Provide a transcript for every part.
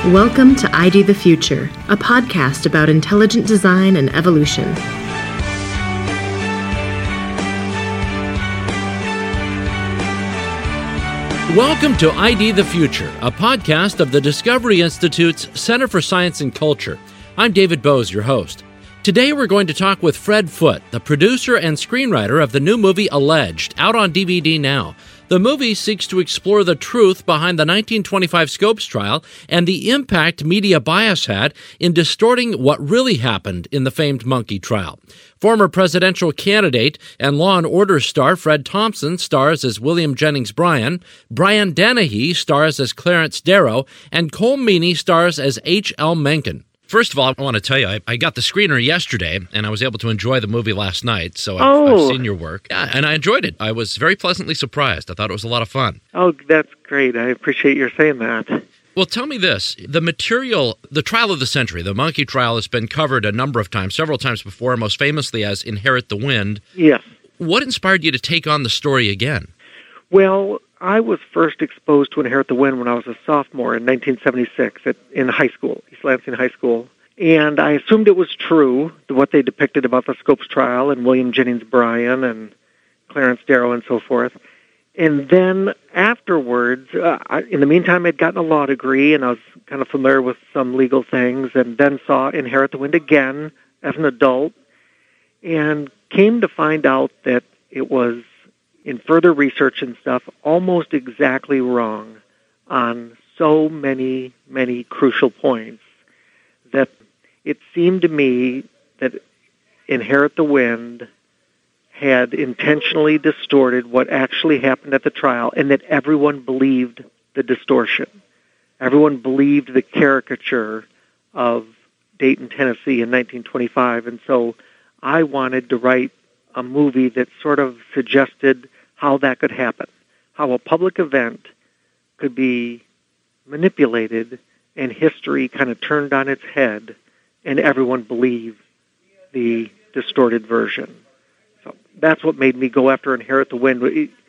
Welcome to ID the Future, a podcast about intelligent design and evolution. Welcome to ID the Future, a podcast of the Discovery Institute's Center for Science and Culture. I'm David Bose, your host. Today we're going to talk with Fred Foote, the producer and screenwriter of the new movie Alleged, out on DVD now. The movie seeks to explore the truth behind the 1925 Scopes trial and the impact media bias had in distorting what really happened in the famed monkey trial. Former presidential candidate and Law & Order star Fred Thompson stars as William Jennings Bryan, Brian Dennehy stars as Clarence Darrow, and Colm Meaney stars as H.L. Mencken. First of all, I want to tell you, I got the screener yesterday, and I was able to enjoy the movie last night, so I've seen your work. Yeah, and I enjoyed it. I was very pleasantly surprised. I thought it was a lot of fun. Oh, that's great. I appreciate your saying that. Well, tell me this. The material, the trial of the century, the monkey trial, has been covered a number of times, several times before, most famously as Inherit the Wind. Yes. What inspired you to take on the story again? Well, I was first exposed to Inherit the Wind when I was a sophomore in 1976 in high school, East Lansing High School. And I assumed it was true, what they depicted about the Scopes trial and William Jennings Bryan and Clarence Darrow and so forth. And then afterwards, in the meantime, I'd gotten a law degree, and I was kind of familiar with some legal things, and then saw Inherit the Wind again as an adult, and came to find out that it was, in further research and stuff, almost exactly wrong on so many, many crucial points that it seemed to me that Inherit the Wind had intentionally distorted what actually happened at the trial, and that everyone believed the distortion. Everyone believed the caricature of Dayton, Tennessee in 1925, and so I wanted to write a movie that sort of suggested how that could happen, how a public event could be manipulated and history kind of turned on its head and everyone believed the distorted version. So that's what made me go after Inherit the Wind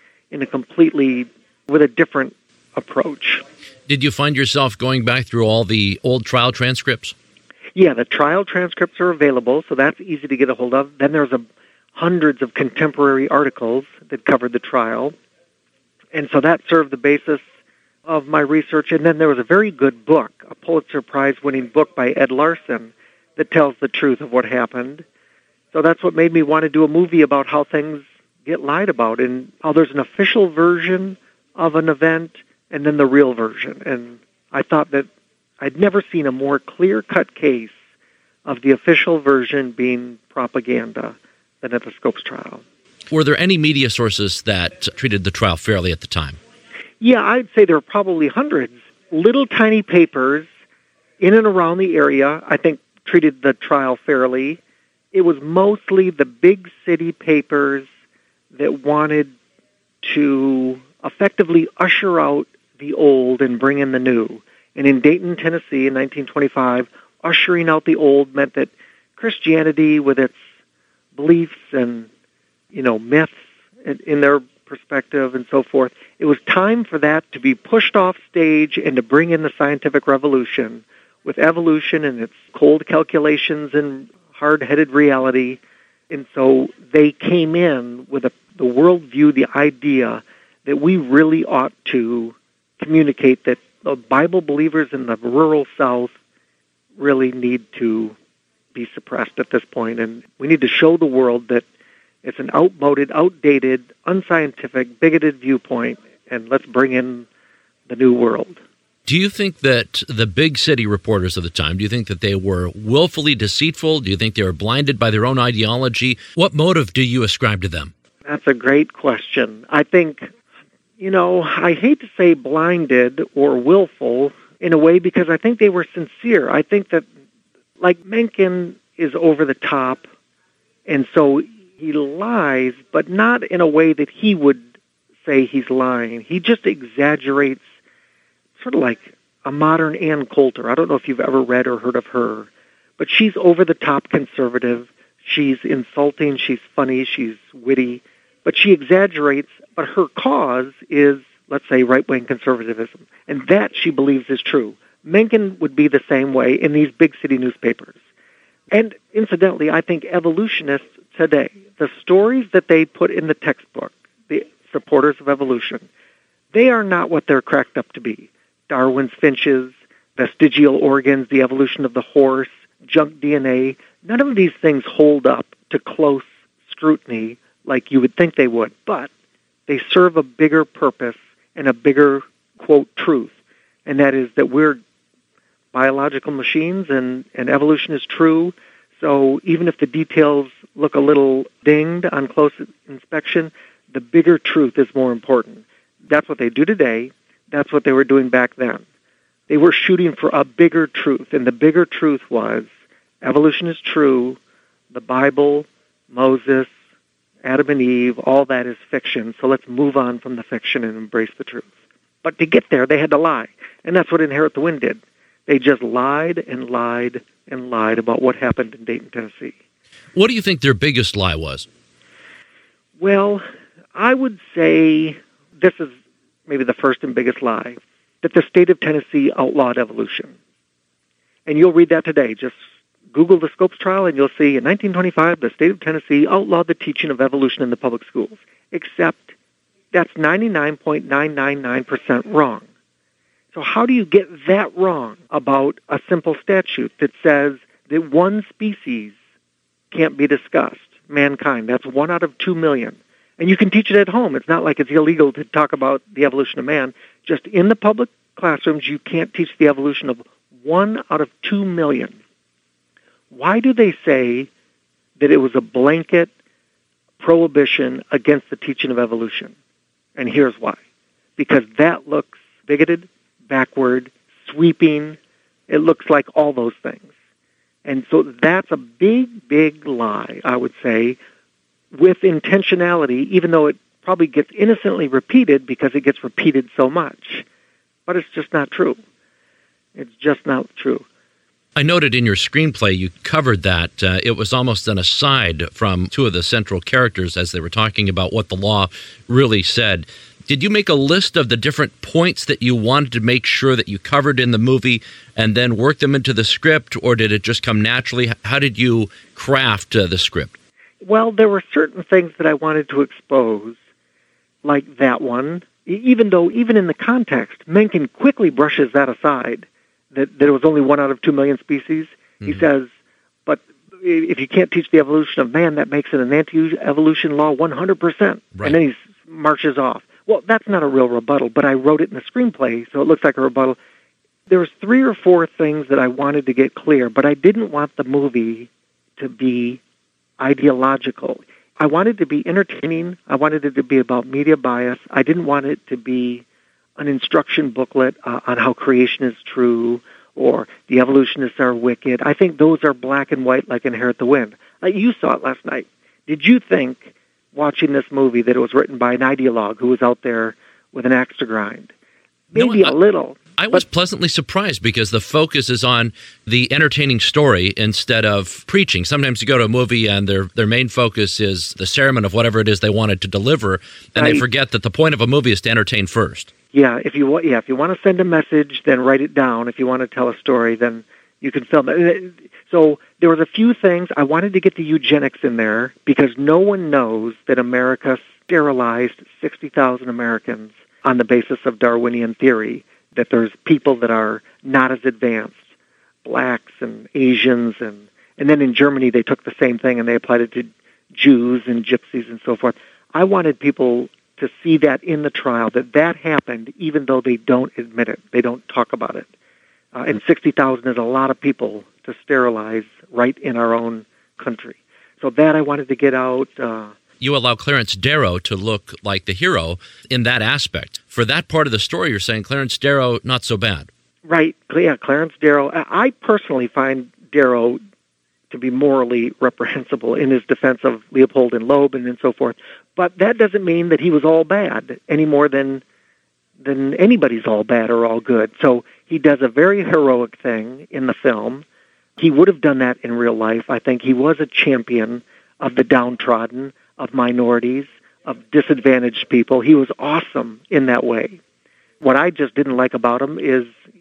with a different approach. Did you find yourself going back through all the old trial transcripts? Yeah, the trial transcripts are available, so that's easy to get a hold of. Then there's hundreds of contemporary articles that covered the trial. And so that served the basis of my research. And then there was a very good book, a Pulitzer Prize-winning book by Ed Larson that tells the truth of what happened. So that's what made me want to do a movie about how things get lied about and how there's an official version of an event and then the real version. And I thought that I'd never seen a more clear-cut case of the official version being propaganda than at the Scopes trial. Were there any media sources that treated the trial fairly at the time? Yeah, I'd say there were probably hundreds. Little tiny papers in and around the area, I think, treated the trial fairly. It was mostly the big city papers that wanted to effectively usher out the old and bring in the new. And in Dayton, Tennessee in 1925, ushering out the old meant that Christianity, with its beliefs and, myths in their perspective and so forth, it was time for that to be pushed off stage and to bring in the scientific revolution with evolution and its cold calculations and hard-headed reality. And so they came in with the worldview, the idea that we really ought to communicate that the Bible believers in the rural South really need to be suppressed at this point. And we need to show the world that it's an outdated, unscientific, bigoted viewpoint, and let's bring in the new world. Do you think that the big city reporters of the time, do you think that they were willfully deceitful? Do you think they were blinded by their own ideology? What motive do you ascribe to them? That's a great question. I think, I hate to say blinded or willful in a way because I think they were sincere. I think that, like, Mencken is over the top, and so he lies, but not in a way that he would say he's lying. He just exaggerates, sort of like a modern Ann Coulter. I don't know if you've ever read or heard of her, but she's over-the-top conservative. She's insulting, she's funny, she's witty, but she exaggerates, but her cause is, let's say, right-wing conservatism. And that she believes is true. Mencken would be the same way in these big city newspapers. And incidentally, I think evolutionists today, the stories that they put in the textbook, the supporters of evolution, they are not what they're cracked up to be. Darwin's finches, vestigial organs, the evolution of the horse, junk DNA, none of these things hold up to close scrutiny like you would think they would, but they serve a bigger purpose and a bigger, quote, truth, and that is that we're biological machines and evolution is true. So even if the details look a little dinged on close inspection, the bigger truth is more important. That's what they do today. That's what they were doing back then. They were shooting for a bigger truth, and the bigger truth was evolution is true, the Bible, Moses, Adam and Eve, all that is fiction, so let's move on from the fiction and embrace the truth. But to get there, they had to lie, and that's what Inherit the Wind did. They just lied and lied and lied about what happened in Dayton, Tennessee. What do you think their biggest lie was? Well, I would say this is maybe the first and biggest lie, that the state of Tennessee outlawed evolution. And you'll read that today. Just Google the Scopes trial and you'll see in 1925, the state of Tennessee outlawed the teaching of evolution in the public schools, except that's 99.999% wrong. So how do you get that wrong about a simple statute that says that one species can't be discussed, mankind? That's 1 out of 2 million. And you can teach it at home. It's not like it's illegal to talk about the evolution of man. Just in the public classrooms, you can't teach the evolution of 1 out of 2 million. Why do they say that it was a blanket prohibition against the teaching of evolution? And here's why. Because that looks bigoted, backward, sweeping. It looks like all those things. And so that's a big, big lie, I would say, with intentionality, even though it probably gets innocently repeated because it gets repeated so much. But it's just not true. It's just not true. I noted in your screenplay you covered that it was almost an aside from two of the central characters as they were talking about what the law really said. Did you make a list of the different points that you wanted to make sure that you covered in the movie and then work them into the script, or did it just come naturally? How did you craft the script? Well, there were certain things that I wanted to expose, like that one, even though, even in the context, Mencken quickly brushes that aside, that it was only 1 out of 2 million species. Mm-hmm. He says, but if you can't teach the evolution of man, that makes it an anti-evolution law 100%. Right. And then he marches off. Well, that's not a real rebuttal, but I wrote it in the screenplay, so it looks like a rebuttal. There was 3 or 4 things that I wanted to get clear, but I didn't want the movie to be ideological. I wanted it to be entertaining. I wanted it to be about media bias. I didn't want it to be an instruction booklet on how creation is true or the evolutionists are wicked. I think those are black and white like Inherit the Wind. You saw it last night. Did you think, watching this movie, that it was written by an ideologue who was out there with an axe to grind? Maybe a little. I was pleasantly surprised because the focus is on the entertaining story instead of preaching. Sometimes you go to a movie and their main focus is the sermon of whatever it is they wanted to deliver, and they forget that the point of a movie is to entertain first. Yeah, if you want to send a message, then write it down. If you want to tell a story, then you can film it. So there was a few things. I wanted to get the eugenics in there because no one knows that America sterilized 60,000 Americans on the basis of Darwinian theory, that there's people that are not as advanced, blacks and Asians, and then in Germany they took the same thing and they applied it to Jews and gypsies and so forth. I wanted people to see that in the trial, that happened even though they don't admit it. They don't talk about it. And 60,000 is a lot of people to sterilize right in our own country. So that I wanted to get out. You allow Clarence Darrow to look like the hero in that aspect. For that part of the story, you're saying Clarence Darrow, not so bad. Right. Yeah, Clarence Darrow. I personally find Darrow to be morally reprehensible in his defense of Leopold and Loeb and so forth. But that doesn't mean that he was all bad any more than anybody's all bad or all good. So he does a very heroic thing in the film. He would have done that in real life. I think he was a champion of the downtrodden, of minorities, of disadvantaged people. He was awesome in that way. What I just didn't like about him is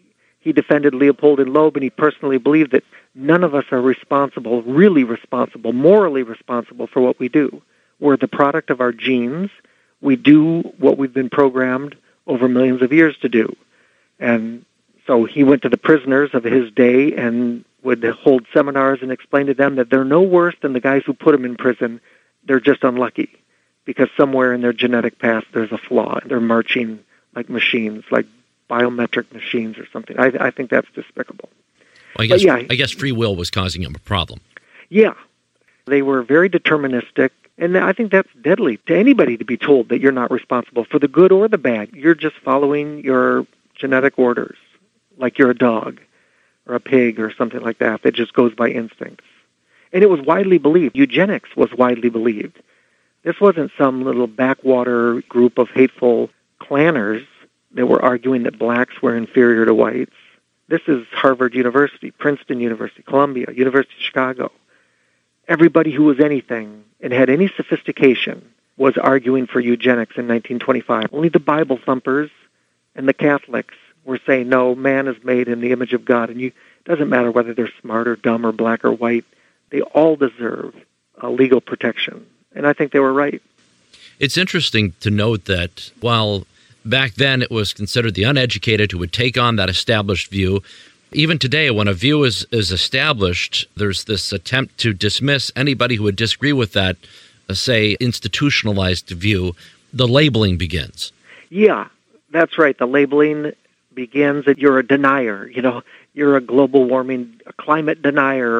He defended Leopold and Loeb, and he personally believed that none of us are responsible, really responsible, morally responsible for what we do. We're the product of our genes. We do what we've been programmed over millions of years to do. And so he went to the prisoners of his day and would hold seminars and explain to them that they're no worse than the guys who put them in prison. They're just unlucky because somewhere in their genetic past there's a flaw. They're marching like machines, like biometric machines or something. I think that's despicable. Well, I guess free will was causing him a problem. Yeah. They were very deterministic, and I think that's deadly to anybody to be told that you're not responsible for the good or the bad. You're just following your genetic orders, like you're a dog or a pig or something like that just goes by instincts. And it was widely believed. Eugenics was widely believed. This wasn't some little backwater group of hateful clanners that were arguing that blacks were inferior to whites. This is Harvard University, Princeton University, Columbia, University of Chicago. Everybody who was anything and had any sophistication was arguing for eugenics in 1925. Only the Bible thumpers and the Catholics were saying, no, man is made in the image of God, and it doesn't matter whether they're smart or dumb or black or white. They all deserve legal protection. And I think they were right. It's interesting to note that while back then it was considered the uneducated who would take on that established view, even today when a view is established, there's this attempt to dismiss anybody who would disagree with that, say, institutionalized view. The labeling begins. Yeah, that's right. The labeling begins that you're a denier. You're a global warming, a climate denier,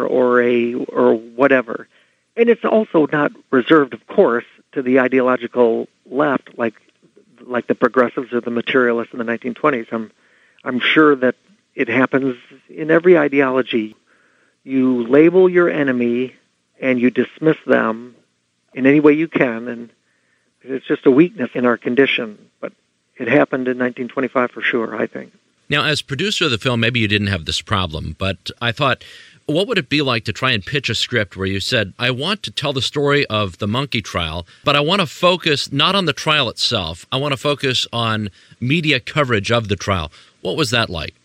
or whatever. And it's also not reserved, of course, to the ideological left, like the progressives or the materialists in the 1920s. I'm sure that it happens in every ideology. You label your enemy and you dismiss them in any way you can, and it's just a weakness in our condition. But it happened in 1925 for sure, I think. Now, as producer of the film, maybe you didn't have this problem, but I thought, what would it be like to try and pitch a script where you said, I want to tell the story of the monkey trial, but I want to focus not on the trial itself. I want to focus on media coverage of the trial. What was that like?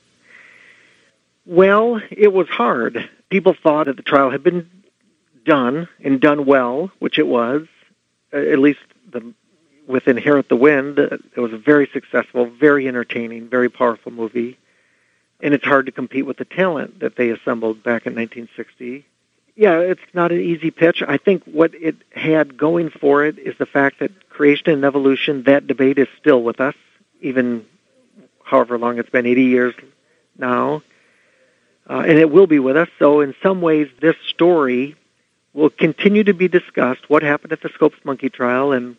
Well, it was hard. People thought that the trial had been done and done well, which it was, at least with Inherit the Wind. It was a very successful, very entertaining, very powerful movie. And it's hard to compete with the talent that they assembled back in 1960. Yeah, it's not an easy pitch. I think what it had going for it is the fact that creation and evolution, that debate is still with us, even however long it's been, 80 years now. And it will be with us. So in some ways, this story will continue to be discussed. What happened at the Scopes monkey trial, and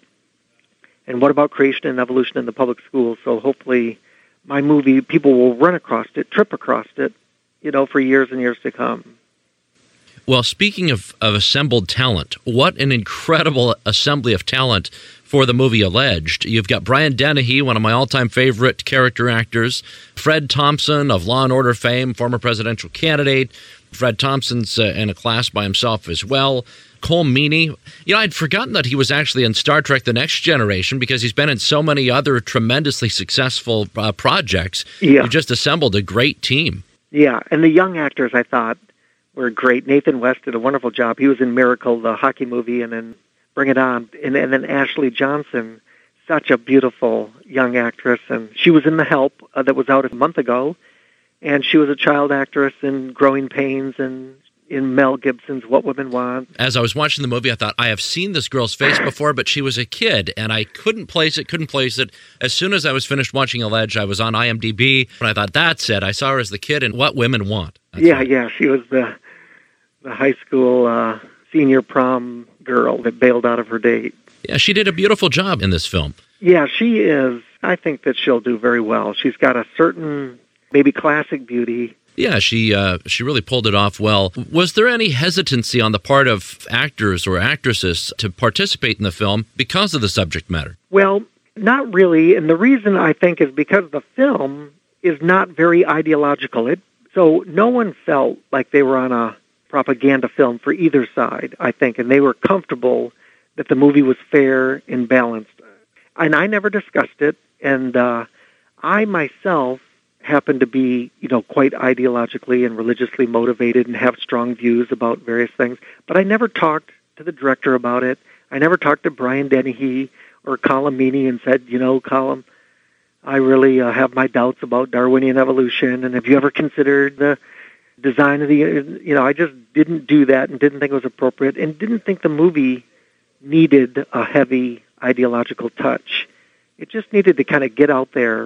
what about creation and evolution in the public schools? So hopefully my movie, people will run across it, trip across it, for years and years to come. Well, speaking of assembled talent, what an incredible assembly of talent for the movie Alleged. You've got Brian Dennehy, one of my all-time favorite character actors, Fred Thompson of Law & Order fame, former presidential candidate. Fred Thompson's in a class by himself as well. Cole Meany. I'd forgotten that he was actually in Star Trek The Next Generation because he's been in so many other tremendously successful projects. Yeah. You just assembled a great team. Yeah, and the young actors, I thought, were great. Nathan West did a wonderful job. He was in Miracle, the hockey movie, and then Bring It On. And then Ashley Johnson, such a beautiful young actress. And she was in The Help that was out a month ago. And she was a child actress in Growing Pains and in Mel Gibson's What Women Want. As I was watching the movie, I thought, I have seen this girl's face before, but she was a kid, and I couldn't place it. As soon as I was finished watching Alleged, I was on IMDb, and I thought, that's it. I saw her as the kid in What Women Want. Yeah, she was the high school senior prom girl that bailed out of her date. Yeah, she did a beautiful job in this film. Yeah, she is. I think that she'll do very well. She's got a certain, maybe classic beauty. Yeah, she really pulled it off well. Was there any hesitancy on the part of actors or actresses to participate in the film because of the subject matter? Well, not really, and the reason I think is because the film is not very ideological. So no one felt like they were on a propaganda film for either side, I think, and they were comfortable that the movie was fair and balanced. And I never discussed it, and I myself happen to be, quite ideologically and religiously motivated and have strong views about various things. But I never talked to the director about it. I never talked to Brian Dennehy or Colm Meaney and said, Colm, I really have my doubts about Darwinian evolution, and have you ever considered the design of the, I just didn't do that and didn't think it was appropriate and didn't think the movie needed a heavy ideological touch. It just needed to kind of get out there.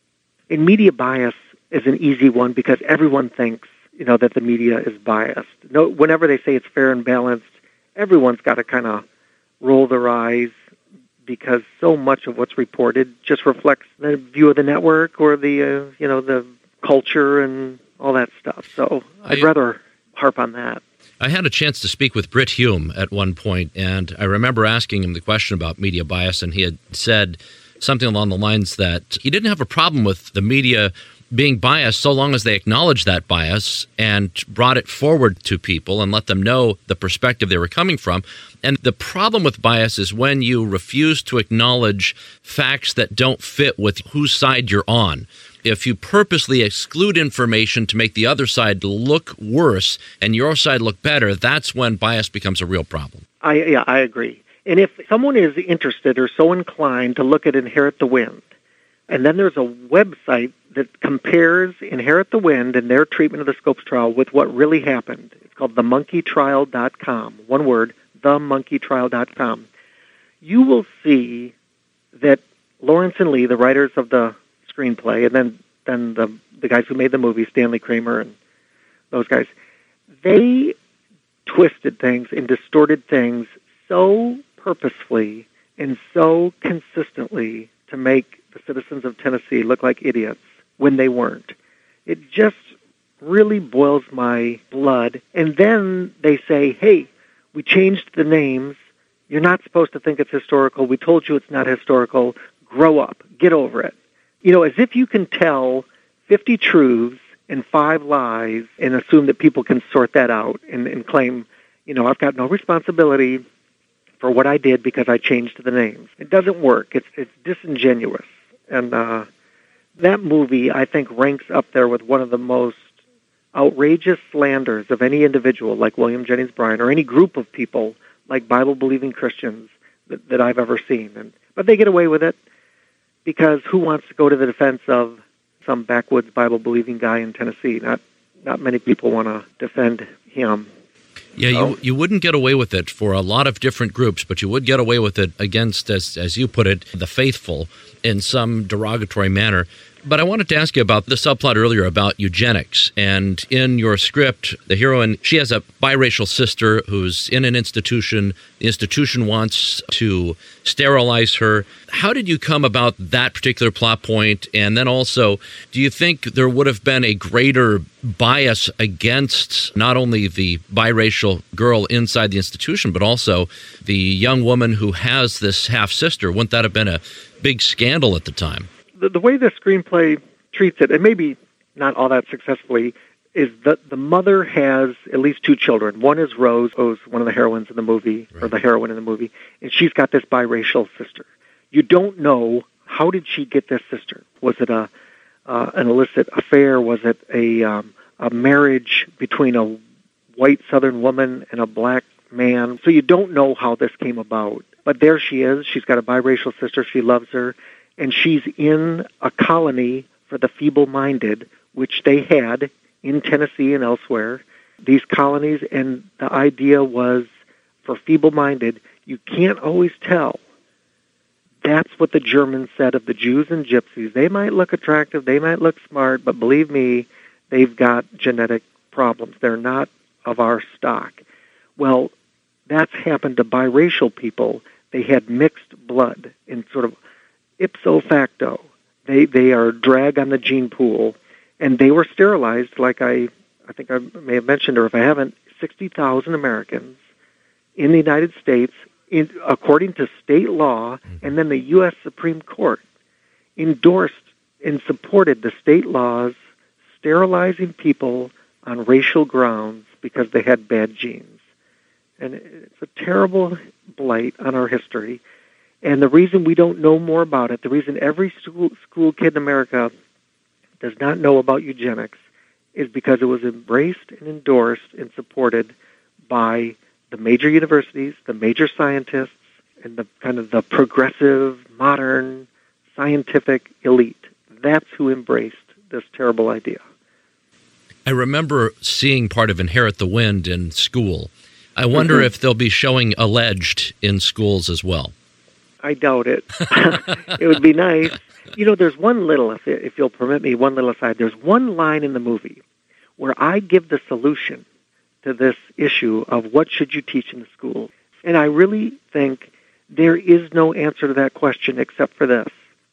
And media bias is an easy one because everyone thinks, that the media is biased. No, whenever they say it's fair and balanced, everyone's got to kind of roll their eyes because so much of what's reported just reflects the view of the network or the, the culture and all that stuff. So I'd rather harp on that. I had a chance to speak with Britt Hume at one point, and I remember asking him the question about media bias, and he had said something along the lines that he didn't have a problem with the media being biased so long as they acknowledged that bias and brought it forward to people and let them know the perspective they were coming from. And the problem with bias is when you refuse to acknowledge facts that don't fit with whose side you're on. If you purposely exclude information to make the other side look worse and your side look better, that's when bias becomes a real problem. I agree. And if someone is interested or so inclined to look at Inherit the Wind, and then there's a website that compares Inherit the Wind and their treatment of the Scopes trial with what really happened. It's called themonkeytrial.com. One word, themonkeytrial.com. You will see that Lawrence and Lee, the writers of the screenplay, and then the guys who made the movie, Stanley Kramer and those guys, they twisted things and distorted things so purposefully and so consistently to make the citizens of Tennessee look like idiots when they weren't. It just really boils my blood. And then they say, hey, we changed the names. You're not supposed to think it's historical. We told you it's not historical. Grow up. Get over it. As if you can tell 50 truths and 5 lies and assume that people can sort that out and claim, I've got no responsibility for what I did because I changed the names. It doesn't work. It's disingenuous. And that movie, I think, ranks up there with one of the most outrageous slanders of any individual like William Jennings Bryan or any group of people like Bible-believing Christians that I've ever seen. But they get away with it because who wants to go to the defense of some backwoods Bible-believing guy in Tennessee? Not many people want to defend him. Yeah, you wouldn't get away with it for a lot of different groups, but you would get away with it against, as you put it, the faithful in some derogatory manner. But I wanted to ask you about the subplot earlier about eugenics. And in your script, the heroine, she has a biracial sister who's in an institution. The institution wants to sterilize her. How did you come about that particular plot point? And then also, do you think there would have been a greater bias against not only the biracial girl inside the institution, but also the young woman who has this half-sister? Wouldn't that have been a big scandal at the time? The way the screenplay treats it, and maybe not all that successfully, is that the mother has at least 2 children. One is Rose, who's one of the heroines in the movie, right, or the heroine in the movie, and she's got this biracial sister. You don't know, how did she get this sister? Was it an illicit affair? Was it a marriage between a white Southern woman and a black man? So you don't know how this came about. But there she is. She's got a biracial sister. She loves her. And she's in a colony for the feeble-minded, which they had in Tennessee and elsewhere, these colonies. And the idea was, for feeble-minded, you can't always tell. That's what the Germans said of the Jews and Gypsies. They might look attractive, they might look smart, but believe me, they've got genetic problems. They're not of our stock. Well, that's happened to biracial people. They had mixed blood in sort of ipso facto. They are drag on the gene pool, and they were sterilized, like I think I may have mentioned, or if I haven't, 60,000 Americans in the United States, according to state law, and then the U.S. Supreme Court endorsed and supported the state laws sterilizing people on racial grounds because they had bad genes. And it's a terrible blight on our history. And the reason we don't know more about it, the reason every school kid in America does not know about eugenics is because it was embraced and endorsed and supported by the major universities, the major scientists, and the kind of the progressive, modern, scientific elite. That's who embraced this terrible idea. I remember seeing part of Inherit the Wind in school. I wonder if they'll be showing Alleged in schools as well. I doubt it. It would be nice. You know, there's one little, if you'll permit me, one little aside. There's one line in the movie where I give the solution to this issue of what should you teach in the school. And I really think there is no answer to that question except for this.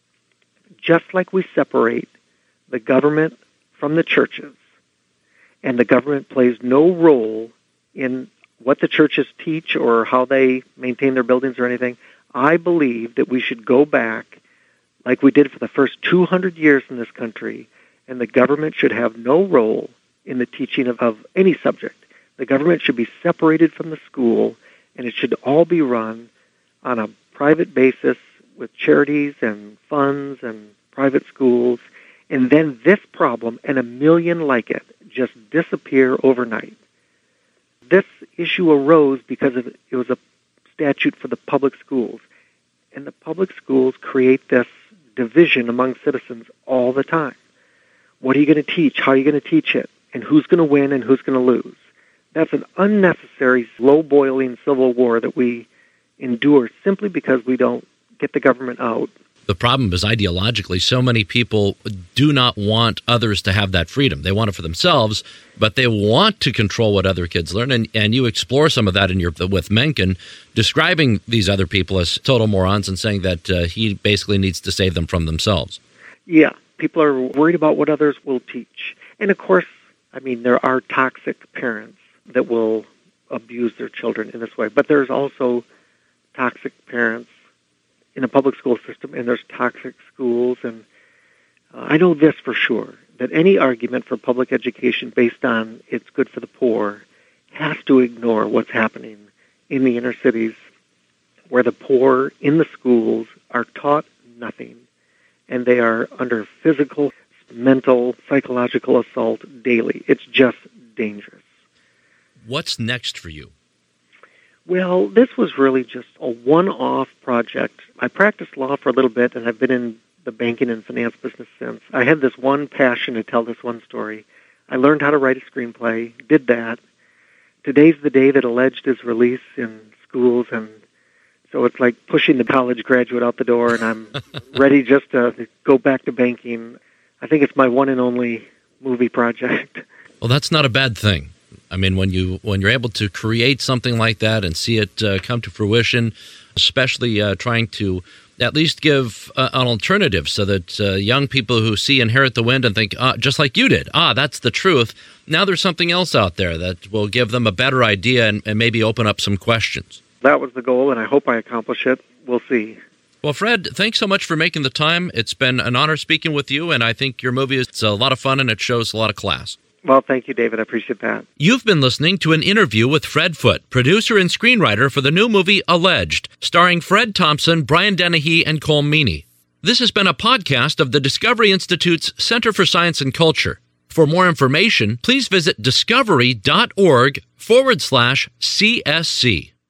Just like we separate the government from the churches, and the government plays no role in what the churches teach or how they maintain their buildings or anything, I believe that we should go back like we did for the first 200 years in this country, and the government should have no role in the teaching of any subject. The government should be separated from the school, and it should all be run on a private basis with charities and funds and private schools, and then this problem and a million like it just disappear overnight. This issue arose because it was a statute for the public schools, and the public schools create this division among citizens all the time. What are you going to teach? How are you going to teach it? And who's going to win and who's going to lose? That's an unnecessary, slow-boiling civil war that we endure simply because we don't get the government out. The problem is ideologically, so many people do not want others to have that freedom. They want it for themselves, but they want to control what other kids learn. And you explore some of that in with Mencken, describing these other people as total morons and saying that he basically needs to save them from themselves. Yeah, people are worried about what others will teach. And of course, I mean, there are toxic parents that will abuse their children in this way. But there's also toxic parents in a public school system, and there's toxic schools. And I know this for sure, that any argument for public education based on it's good for the poor has to ignore what's happening in the inner cities where the poor in the schools are taught nothing, and they are under physical, mental, psychological assault daily. It's just dangerous. What's next for you? Well, this was really just a one-off project. I practiced law for a little bit, and I've been in the banking and finance business since. I had this one passion to tell this one story. I learned how to write a screenplay, did that. Today's the day that Alleged is released in schools, and so it's like pushing the college graduate out the door, and I'm ready just to go back to banking. I think it's my one and only movie project. Well, that's not a bad thing. I mean, when you're able to create something like that and see it come to fruition, especially trying to at least give an alternative so that young people who see Inherit the Wind and think, just like you did, that's the truth. Now there's something else out there that will give them a better idea and maybe open up some questions. That was the goal, and I hope I accomplish it. We'll see. Well, Fred, thanks so much for making the time. It's been an honor speaking with you, and I think your movie is a lot of fun and it shows a lot of class. Well, thank you, David. I appreciate that. You've been listening to an interview with Fred Foote, producer and screenwriter for the new movie Alleged, starring Fred Thompson, Brian Dennehy, and Cole Meany. This has been a podcast of the Discovery Institute's Center for Science and Culture. For more information, please visit discovery.org/CSC.